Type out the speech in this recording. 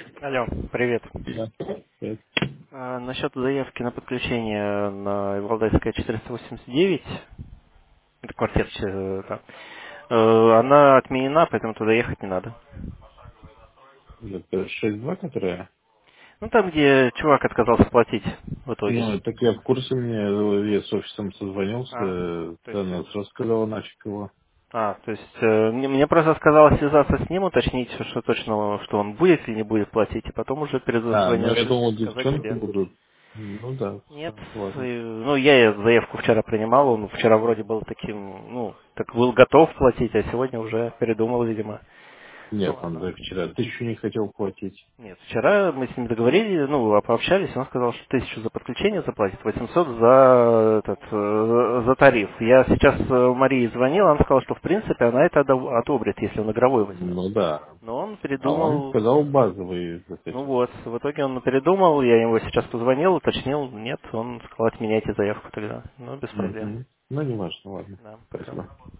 Алло, привет. Да. Насчет заявки на подключение на Валдайская 489, это квартира, да, она отменена, поэтому туда ехать не надо. Это 6.2, которая? Ну, там, где чувак отказался платить в итоге. Ну, так я в курсе, мне я с офисом А, созвонился, то есть, она сразу сказала нафиг его. то есть, мне просто сказалось связаться с ним, уточнить, что точно, что он будет или не будет платить, и потом уже Ну я перезвонившись, думал, сказать девчонки тебе. будут. Ну да, Нет, все, ладно. ну я заявку вчера принимал, он вчера вроде был таким, ну, так был готов платить, а сегодня уже передумал, видимо. Ну Нет, он ладно. да, вчера 1000 не хотел платить. Нет, вчера мы с ним договорились, ну, пообщались, он сказал, что 1000 за подключение заплатит, 800 за за тариф. Я сейчас Марии звонил, она сказала, что в принципе она это одобрит, если он игровой возьмет. Ну да. Но он А он передумал. сказал базовый вот Ну эти. вот, в итоге он передумал, я ему сейчас позвонил, уточнил, нет, он сказал, отменяйте заявку тогда. Ну, без проблем. Угу. Ну не важно, ладно. Да, все. Спасибо.